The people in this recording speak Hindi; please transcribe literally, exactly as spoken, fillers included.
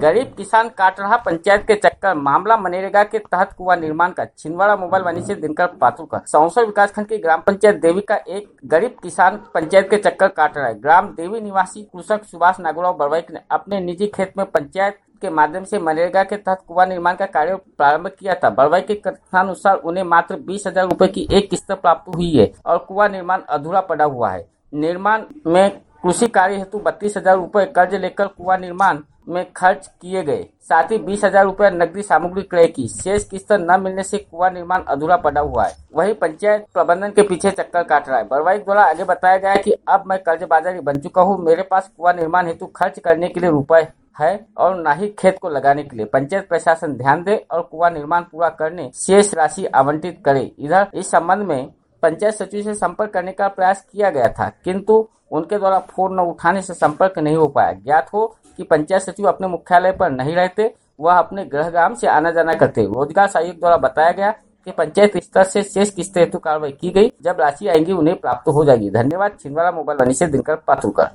गरीब किसान काट रहा पंचायत के चक्कर, मामला मनरेगा के तहत कुआं निर्माण का। छिंदवाड़ा मोबाइल वाणी से दिनकर पात्रुका। सौंसर विकासखंड की ग्राम पंचायत देवी का एक गरीब किसान पंचायत के चक्कर काट रहा है। ग्राम देवी निवासी कृषक सुभाष नागुराव बरवाइक ने अपने निजी खेत में पंचायत के माध्यम से मनरेगा के तहत कुआं निर्माण का कार्य प्रारंभ किया था। बरवाइक के कथनानुसार उन्हें मात्र बीस हजार रूपए की एक किस्त प्राप्त हुई है और कुआं निर्माण अधूरा पड़ा हुआ है। निर्माण में कृषि कार्य हेतु बत्तीस हजार रूपए कर्ज लेकर कुआं निर्माण में खर्च किए गए, साथ ही बीस हजार रूपए नकदी सामग्री क्रय की। शेष किस्त न मिलने से कुआं निर्माण अधूरा पड़ा हुआ है। वहीं पंचायत प्रबंधन के पीछे चक्कर काट रहा है। बरवाइक द्वारा आगे बताया गया है कि अब मैं कर्ज बाजारी बन चुका हूं, मेरे पास कुआं निर्माण हेतु खर्च करने के लिए रुपए है और न ही खेत को लगाने के लिए। पंचायत प्रशासन ध्यान दे और कुआं निर्माण पूरा करने शेष राशि आवंटित करे। इधर इस संबंध में पंचायत सचिव से संपर्क करने का प्रयास किया गया था, किंतु उनके द्वारा फोन न उठाने से संपर्क नहीं हो पाया। ज्ञात हो कि पंचायत सचिव अपने मुख्यालय पर नहीं रहते, वह अपने गृह ग्राम से आना जाना करते। रोजगार आयुक्त द्वारा बताया गया कि पंचायत स्तर से शेष किस्त हेतु कार्रवाई की गई, जब राशि आएगी उन्हें प्राप्त हो जाएगी। धन्यवाद। छिंदवाड़ा मोबाइल वाणी से दिनकर पात्रुका।